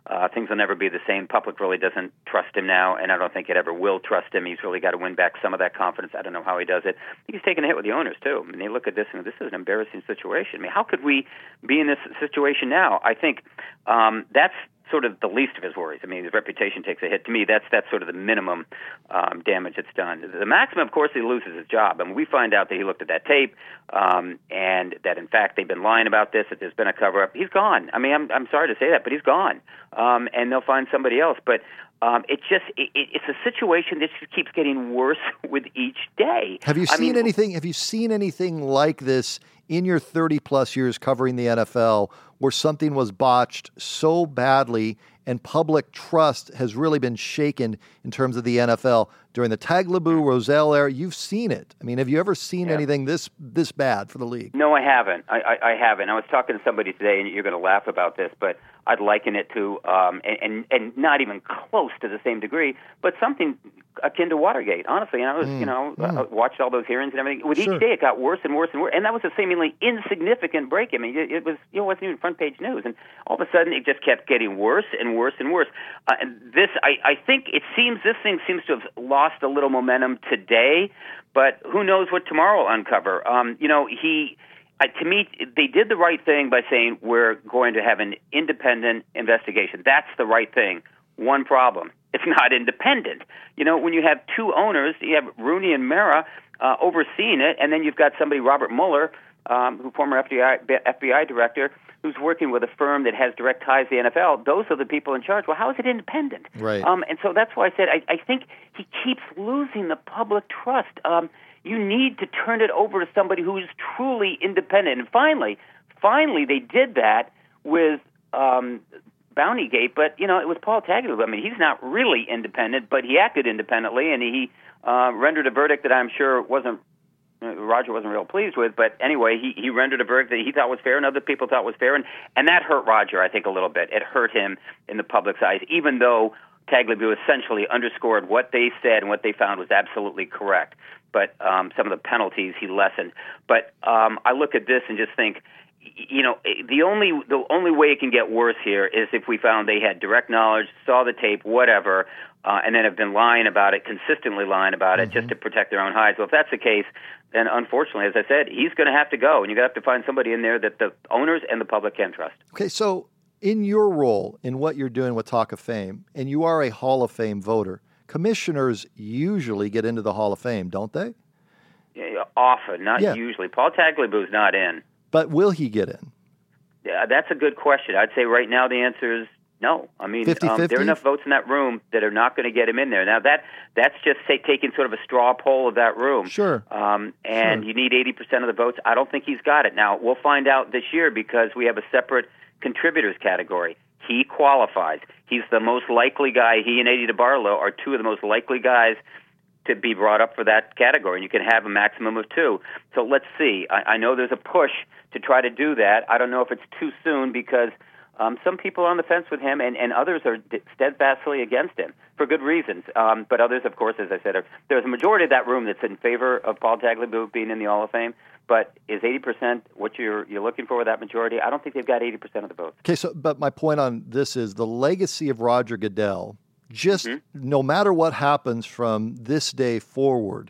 Speaker 5: Uh, things will never be the same. Public really doesn't trust him now, and I don't think it ever will trust him. He's really got to win back some of that confidence. I don't know how he does it. I think he's taking a hit with the owners, too. I mean, they look at this and this is an embarrassing situation. I mean, how could we be in this situation now? I think um, that's sort of the least of his worries. I mean, his reputation takes a hit. To me, that's that's sort of the minimum um, damage that's done. The maximum, of course, he loses his job. I mean, we find out that he looked at that tape um, and that, in fact, they've been lying about this, that there's been a cover-up. He's gone. I mean, I'm I'm sorry to say that, but he's gone. Um, and they'll find somebody else. But um, it just it, it's a situation that just keeps getting worse with each day.
Speaker 1: Have you
Speaker 5: I
Speaker 1: seen
Speaker 5: mean,
Speaker 1: anything? Have you seen anything like this in your thirty plus years covering the N F L, where something was botched so badly and public trust has really been shaken in terms of the N F L during the Tagliabue, Rozelle era? You've seen it. I mean, have you ever seen
Speaker 5: yeah.
Speaker 1: anything this this bad for the league?
Speaker 5: No, I haven't. I, I, I haven't. I was talking to somebody today, and you're going to laugh about this, but I'd liken it to, um, and, and and not even close to the same degree, but something akin to Watergate, honestly. And I was, mm, you know, mm. uh, watched all those hearings and everything. With
Speaker 1: sure.
Speaker 5: each day, it got worse and worse and worse, and that was a seemingly insignificant break. I mean, it, it was, you know, wasn't even front page news, and all of a sudden, it just kept getting worse and worse and worse. Uh, and this, I, I think, it seems this thing seems to have lost a little momentum today, but who knows what tomorrow will uncover? Um, you know, he. Uh, to me, they did the right thing by saying we're going to have an independent investigation. That's the right thing. One problem: it's not independent. You know, when you have two owners, you have Rooney and Mara uh, overseeing it, and then you've got somebody, Robert Mueller, um, who former F B I, F B I director, who's working with a firm that has direct ties to the N F L. Those are the people in charge. Well, how is it independent?
Speaker 1: Right.
Speaker 5: Um, and so that's why I said I, I think he keeps losing the public trust. Um, You need to turn it over to somebody who is truly independent. And finally, finally, they did that with um, Bountygate. But, you know, it was Paul Tagliabue. I mean, he's not really independent, but he acted independently, and he uh, rendered a verdict that I'm sure wasn't uh, Roger wasn't real pleased with. But anyway, he, he rendered a verdict that he thought was fair and other people thought was fair. And, and that hurt Roger, I think, a little bit. It hurt him in the public's eyes, even though Tagliabue essentially underscored what they said and what they found was absolutely correct. But um, some of the penalties he lessened. But um, I look at this and just think, you know, the only the only way it can get worse here is if we found they had direct knowledge, saw the tape, whatever, uh, and then have been lying about it, consistently lying about it, mm-hmm. just to protect their own hides. Well, if that's the case, then unfortunately, as I said, he's going to have to go, and you're going to have to find somebody in there that the owners and the public can trust.
Speaker 1: Okay, so in your role, in what you're doing with Talk of Fame, and you are a Hall of Fame voter, commissioners usually get into the Hall of Fame, don't they?
Speaker 5: Yeah, often, not yeah. usually. Paul Tagliabue's not in.
Speaker 1: But will he get in?
Speaker 5: Yeah, that's a good question. I'd say right now the answer is no. I mean,
Speaker 1: fifty fifty?
Speaker 5: Um, there are enough votes in that room that are not going to get him in there. Now, that that's just say, taking sort of a straw poll of that room.
Speaker 1: Sure.
Speaker 5: Um, and
Speaker 1: sure.
Speaker 5: you need eighty percent of the votes. I don't think he's got it. Now, we'll find out this year because we have a separate contributors category. He qualifies. He's the most likely guy. He and Eddie DeBartolo are two of the most likely guys to be brought up for that category, and you can have a maximum of two. So let's see. I, I know there's a push to try to do that. I don't know if it's too soon because um, some people are on the fence with him, and, and others are steadfastly against him for good reasons. Um, but others, of course, as I said, are, there's a majority of that room that's in favor of Paul Tagliabue being in the Hall of Fame. But is eighty percent what you're you're looking for with that majority? I don't think they've got eighty percent of the votes.
Speaker 1: Okay, so but my point on this is the legacy of Roger Goodell. Just mm-hmm. no matter what happens from this day forward,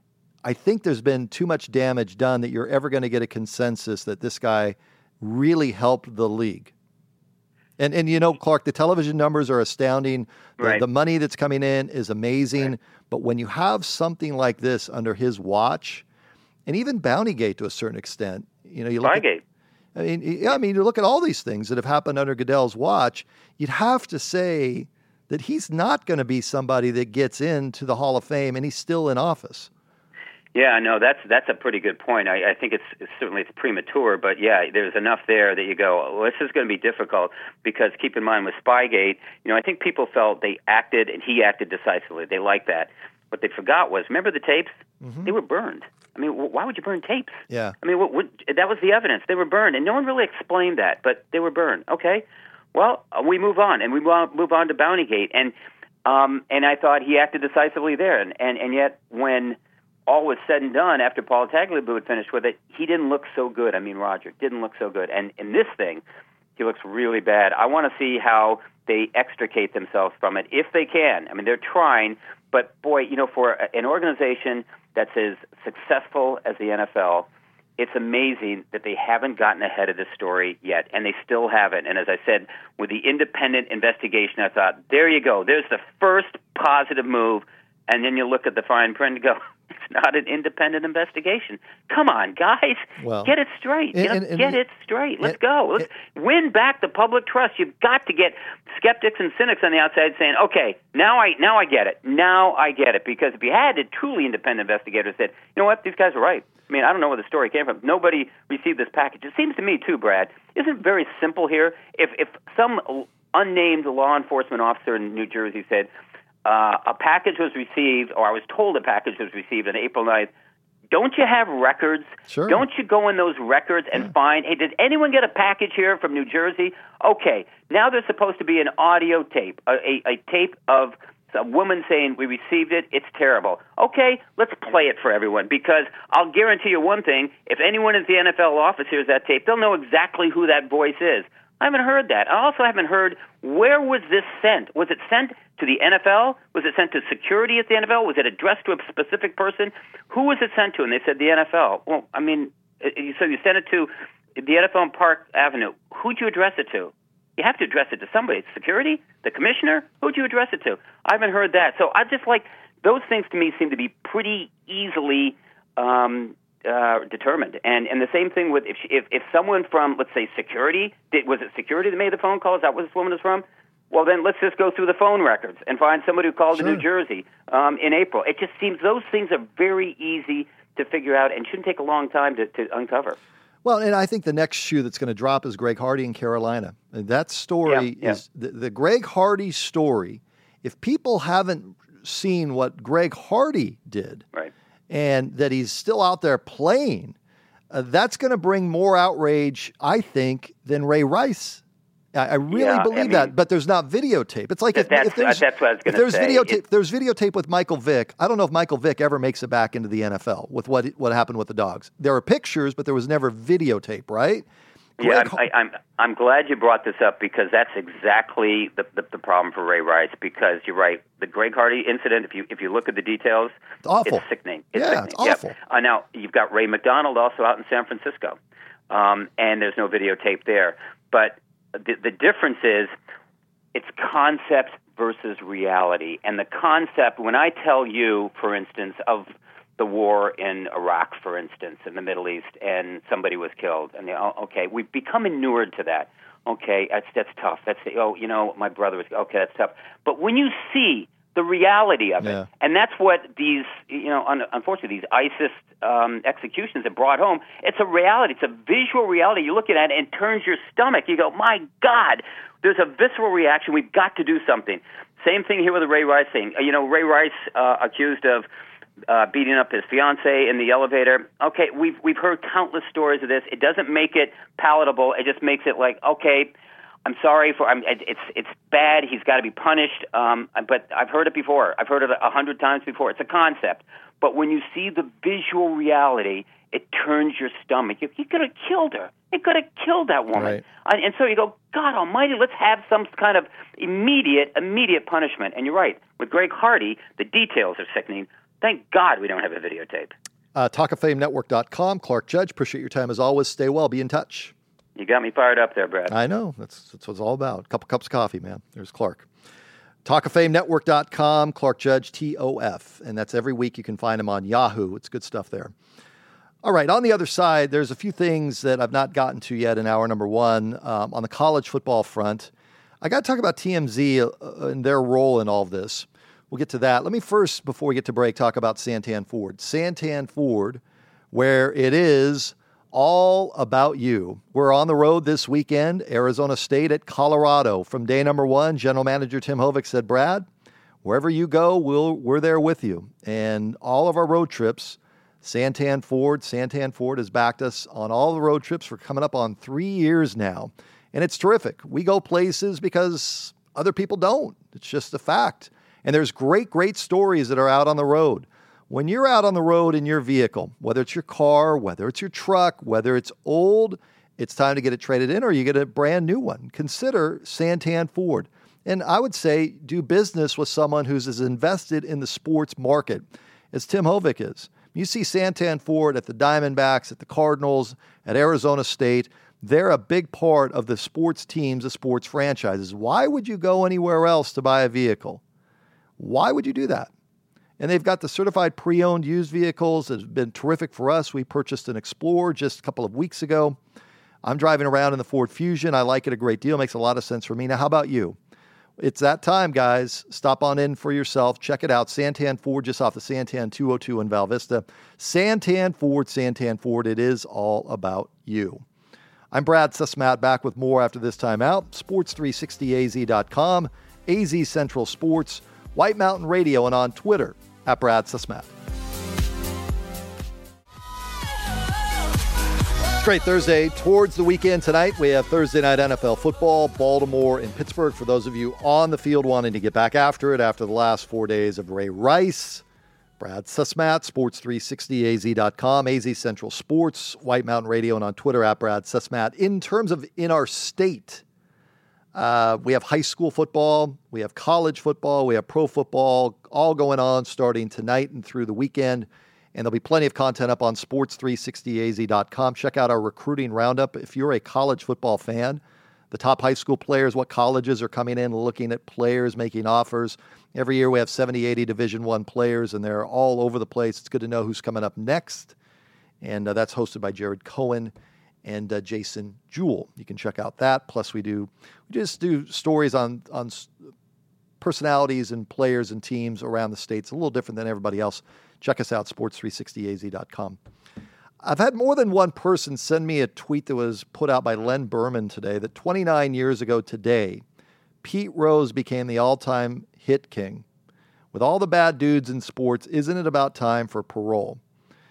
Speaker 1: I think there's been too much damage done that you're ever going to get a consensus that this guy really helped the league. And, and you know, Clark, the television numbers are astounding. The,
Speaker 5: right.
Speaker 1: the money that's coming in is amazing. Right. But when you have something like this under his watch, and even Bountygate to a certain extent, you know, you look
Speaker 5: Bountygate.
Speaker 1: at, I mean, yeah, I mean, you look at all these things that have happened under Goodell's watch, you'd have to say that he's not going to be somebody that gets into the Hall of Fame and he's still in office.
Speaker 5: Yeah, no, that's that's a pretty good point. I, I think it's, it's certainly it's premature, but yeah, there's enough there that you go, well, this is going to be difficult because keep in mind with Spygate, you know, I think people felt they acted and he acted decisively. They liked that. What they forgot was, remember the tapes? Mm-hmm. They were burned. I mean, why would you burn tapes?
Speaker 1: Yeah.
Speaker 5: I mean, what, what, that was the evidence. They were burned, and no one really explained that, but they were burned. Okay, well, uh, we move on, and we move on to Bountygate, and um, and I thought he acted decisively there, and, and, and yet when all was said and done, after Paul Tagliabue had finished with it, he didn't look so good. I mean, Roger didn't look so good, and in this thing, He looks really bad. I want to see how they extricate themselves from it, if they can. I mean, they're trying, but boy, you know, for an organization that's as successful as the N F L, it's amazing that they haven't gotten ahead of this story yet, and they still haven't. And as I said, with the independent investigation, I thought, there you go. There's the first positive move, and then you look at the fine print and go, it's not an independent investigation. Come on, guys.
Speaker 1: Well,
Speaker 5: get it straight.
Speaker 1: and,
Speaker 5: You know,
Speaker 1: and, and,
Speaker 5: get it straight. Let's
Speaker 1: and,
Speaker 5: go. Let's
Speaker 1: and,
Speaker 5: win back the public trust. You've got to get skeptics and cynics on the outside saying, okay, now I now I get it. Now I get it. Because if you had a truly independent investigator said, you know what, these guys are right. I mean, I don't know where the story came from. Nobody received this package. It seems to me, too, Brad, isn't it very simple here? If if some unnamed law enforcement officer in New Jersey said, uh, a package was received, or I was told a package was received on April ninth, don't you have records?
Speaker 1: Sure.
Speaker 5: Don't you go in those records and yeah. find, hey, did anyone get a package here from New Jersey? Okay, now there's supposed to be an audio tape, a, a, a tape of a woman saying, we received it, it's terrible. Okay, let's play it for everyone, because I'll guarantee you one thing, if anyone in the N F L office hears that tape, they'll know exactly who that voice is. I haven't heard that. I also haven't heard, where was this sent? Was it sent to the N F L? Was it sent to security at the N F L? Was it addressed to a specific person? Who was it sent to? And they said the N F L. Well, I mean, so you sent it to the N F L on Park Avenue. Who'd you address it to? You have to address it to somebody. Security? The commissioner? Who'd you address it to? I haven't heard that. So I just like, those things to me seem to be pretty easily um, uh, determined. And and the same thing with, if, she, if if someone from, let's say, security, did, was it security that made the phone call? Is that where this woman is from? Well, then let's just go through the phone records and find somebody who called
Speaker 1: Sure.
Speaker 5: to New Jersey um, in April. It just seems those things are very easy to figure out and shouldn't take a long time to, to uncover.
Speaker 1: Well, and I think the next shoe that's going to drop is Greg Hardy in Carolina. And that story
Speaker 5: yeah,
Speaker 1: is yeah. The, the Greg Hardy story. If people haven't seen what Greg Hardy did,
Speaker 5: right,
Speaker 1: and that he's still out there playing, uh, that's going to bring more outrage, I think, than Ray Rice. I, I really
Speaker 5: yeah,
Speaker 1: believe
Speaker 5: I mean,
Speaker 1: that, but there's not videotape. It's like
Speaker 5: that,
Speaker 1: if,
Speaker 5: that's,
Speaker 1: if there's,
Speaker 5: that's what I was
Speaker 1: if
Speaker 5: going to
Speaker 1: there's
Speaker 5: say.
Speaker 1: videotape,
Speaker 5: It,
Speaker 1: there's videotape with Michael Vick. I don't know if Michael Vick ever makes it back into the N F L with what what happened with the Dogs. There are pictures, but there was never videotape, right?
Speaker 5: Yeah,
Speaker 1: Greg,
Speaker 5: I'm, I, I'm I'm glad you brought this up, because that's exactly the, the the problem for Ray Rice. Because you're right, the Greg Hardy incident. If you if you look at the details,
Speaker 1: it's awful.
Speaker 5: It's sickening. It's
Speaker 1: yeah,
Speaker 5: sickening.
Speaker 1: it's awful.
Speaker 5: Yeah. Uh, now you've got Ray McDonald also out in San Francisco, um, and there's no videotape there. But the the difference is, it's concept versus reality. And the concept, when I tell you, for instance, of the war in Iraq, for instance, in the Middle East, and somebody was killed, and they, oh, okay, we've become inured to that. Okay, that's that's tough. That's oh, you know, my brother was okay. That's tough. But when you see the reality of
Speaker 1: yeah.
Speaker 5: it, and that's what these, you know, un- unfortunately, these ISIS um, executions have brought home. It's a reality. It's a visual reality. You look at it and it turns your stomach. You go, my God. There's a visceral reaction. We've got to do something. Same thing here with the Ray Rice thing. You know, Ray Rice uh, accused of uh, beating up his fiancée in the elevator. Okay, we've we've heard countless stories of this. It doesn't make it palatable. It just makes it like, okay, I'm sorry for. I'm, it's it's bad. He's got to be punished. Um, but I've heard it before. I've heard it a hundred times before. It's a concept. But when you see the visual reality, it turns your stomach. You, he could have killed her. He could have killed that woman.
Speaker 1: Right.
Speaker 5: And, and so you go, God Almighty, let's have some kind of immediate, immediate punishment. And you're right. With Greg Hardy, the details are sickening. Thank God we don't have a videotape.
Speaker 1: Uh, talk of fame network dot com. Clark Judge, appreciate your time as always. Stay well. Be in touch.
Speaker 5: You got me fired up there, Brad.
Speaker 1: I know. That's, that's what it's all about. Couple cups of coffee, man. There's Clark. talk of fame network dot com. Clark Judge, T O F. And that's every week. You can find him on Yahoo. It's good stuff there. All right, on the other side, there's a few things that I've not gotten to yet in hour number one. Um, on the college football front, I got to talk about T M Z uh, and their role in all of this. We'll get to that. Let me first, before we get to break, talk about Santan Ford. Santan Ford, where it is all about you. We're on the road this weekend, Arizona State at Colorado. From day number one, General Manager Tim Hovick said, Brad, wherever you go, we'll, we're there with you. And all of our road trips, Santan Ford, Santan Ford has backed us on all the road trips. We're coming up on three years now, and it's terrific. We go places because other people don't. It's just a fact. And there's great, great stories that are out on the road. When you're out on the road in your vehicle, whether it's your car, whether it's your truck, whether it's old it's time to get it traded in or you get a brand new one. Consider Santan Ford. And I would say do business with someone who's as invested in the sports market as Tim Hovick is. You see Santan Ford at the Diamondbacks, at the Cardinals, at Arizona State. They're a big part of the sports teams, the sports franchises. Why would you go anywhere else to buy a vehicle? Why would you do that? And they've got the certified pre-owned used vehicles. It's been terrific for us. We purchased an Explorer just a couple of weeks ago. I'm driving around in the Ford Fusion. I like it a great deal. It makes a lot of sense for me. Now, how about you? It's that time, guys. Stop on in for yourself. Check it out. Santan Ford, just off the Santan two oh two in Val Vista. Santan Ford, Santan Ford. It is all about you. I'm Brad Sussmat, back with more after this time out. sports three sixty A Z dot com, A Z Central Sports, White Mountain Radio, and on Twitter at Brad Sussmat. Great Thursday towards the weekend tonight. We have Thursday night N F L football, Baltimore and Pittsburgh. For those of you on the field wanting to get back after it after the last four days of Ray Rice, Brad Sussmat, sports three sixty A Z dot com, A Z Central Sports, White Mountain Radio, and on Twitter at Brad Sussmat. In terms of in our state, uh, we have high school football, we have college football, we have pro football, all going on starting tonight and through the weekend. And there'll be plenty of content up on sports three sixty A Z dot com. Check out our recruiting roundup. If you're a college football fan, the top high school players, what colleges are coming in, looking at players, making offers. Every year we have seventy, eighty Division I players, and they're all over the place. It's good to know who's coming up next. And uh, that's hosted by Jared Cohen and uh, Jason Jewell. You can check out that. Plus we do we just do stories on, on personalities and players and teams around the state. It's a little different than everybody else. Check us out, sports three sixty A Z dot com. I've had more than one person send me a tweet that was put out by Len Berman today that twenty-nine years ago today, Pete Rose became the all-time hit king. With all the bad dudes in sports, isn't it about time for parole?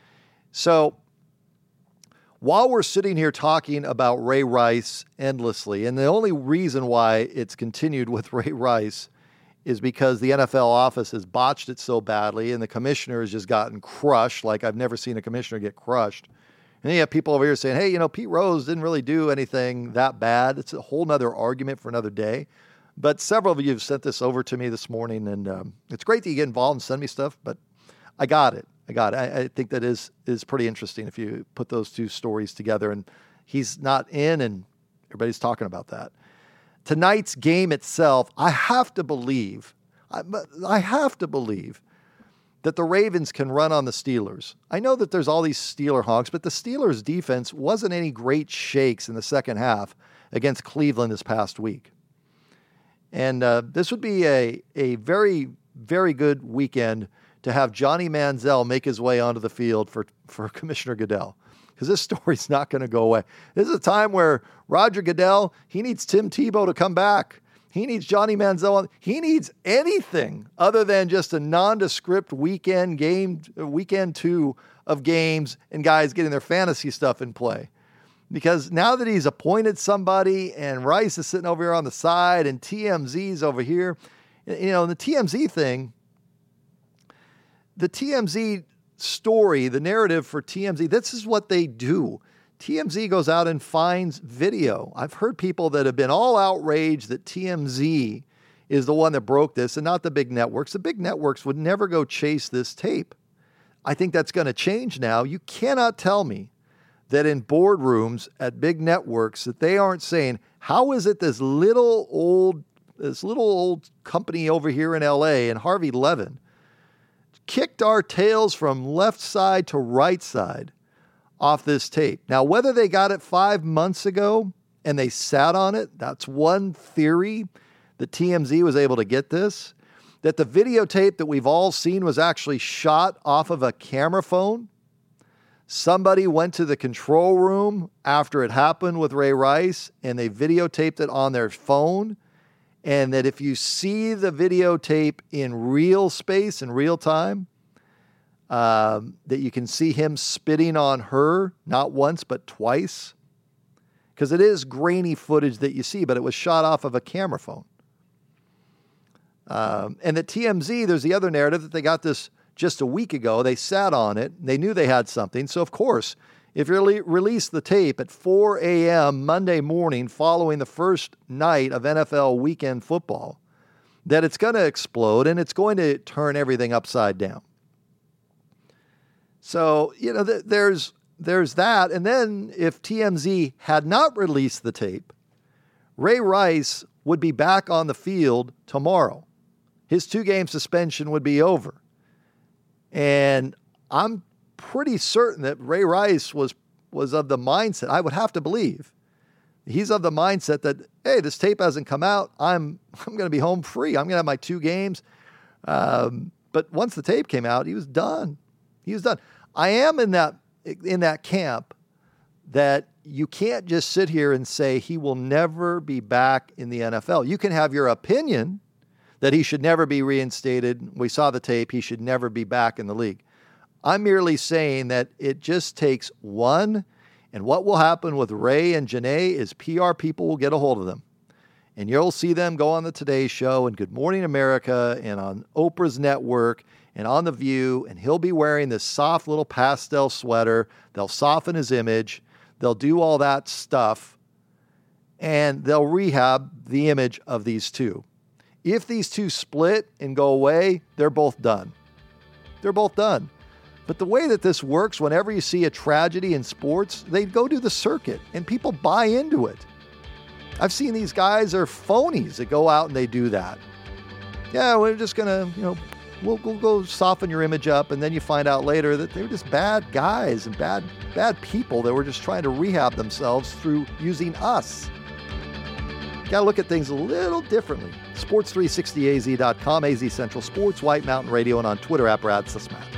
Speaker 1: So while we're sitting here talking about Ray Rice endlessly, and the only reason why it's continued with Ray Rice is because the N F L office has botched it so badly and the commissioner has just gotten crushed like I've never seen a commissioner get crushed. And then you have people over here saying, hey, you know, Pete Rose didn't really do anything that bad. It's a whole nother argument for another day. But several of you have sent this over to me this morning, and um, it's great that you get involved and send me stuff, but I got it. I got it. I, I think that is is pretty interesting if you put those two stories together. And he's not in, and everybody's talking about that. Tonight's game itself, I have to believe, I, I have to believe that the Ravens can run on the Steelers. I know that there's all these Steeler honks, but the Steelers' defense wasn't any great shakes in the second half against Cleveland this past week. And uh, this would be a, a very, very good weekend to have Johnny Manziel make his way onto the field for, for Commissioner Goodell. Because this story's not going to go away. This is a time where Roger Goodell, he needs Tim Tebow to come back. He needs Johnny Manziel. He needs anything other than just a nondescript weekend game, weekend two of games and guys getting their fantasy stuff in play. Because now that he's appointed somebody and Rice is sitting over here on the side and T M Z's over here, you know, the T M Z thing, the T M Z story, the narrative for T M Z, this is what they do. T M Z goes out and finds video. I've heard people that have been all outraged that T M Z is the one that broke this and not the big networks. The big networks would never go chase this tape. I think that's going to change now. You cannot tell me that in boardrooms at big networks that they aren't saying, how is it this little old, this little old company over here in L A and Harvey Levin kicked our tails from left side to right side off this tape. Now, whether they got it five months ago and they sat on it, that's one theory that T M Z was able to get this, that the videotape that we've all seen was actually shot off of a camera phone. Somebody went to the control room after it happened with Ray Rice and they videotaped it on their phone. And that if you see the videotape in real space, in real time, um, that you can see him spitting on her, not once, but twice. Because it is grainy footage that you see, but it was shot off of a camera phone. Um, and at T M Z, there's the other narrative that they got this just a week ago. They sat on it. They knew they had something. So, of course, if you re- release the tape at four a.m. Monday morning following the first night of N F L weekend football, that it's going to explode and it's going to turn everything upside down. So, you know, th- there's there's that. And then if T M Z had not released the tape, Ray Rice would be back on the field tomorrow. His two-game suspension would be over. And I'm pretty certain that Ray Rice was was of the mindset, I would have to believe, he's of the mindset that, hey, this tape hasn't come out. I'm I'm going to be home free. I'm going to have my two games. Um, but once the tape came out, he was done. He was done. I am in that in that camp that you can't just sit here and say he will never be back in the N F L. You can have your opinion that he should never be reinstated. We saw the tape. He should never be back in the league. I'm merely saying that it just takes one, and what will happen with Ray and Janae is P R people will get a hold of them. And you'll see them go on the Today Show and Good Morning America and on Oprah's network and on The View, and he'll be wearing this soft little pastel sweater. They'll soften his image. They'll do all that stuff, and they'll rehab the image of these two. If these two split and go away, they're both done. They're both done. But the way that this works, whenever you see a tragedy in sports, they go do the circuit, and people buy into it. I've seen these guys are phonies that go out and they do that. Yeah, we're just going to, you know, we'll, we'll go soften your image up, and then you find out later that they were just bad guys and bad, bad people that were just trying to rehab themselves through using us. Got to look at things a little differently. sports three sixty A Z dot com, A Z Central Sports, White Mountain Radio, and on Twitter at Brad Susmat.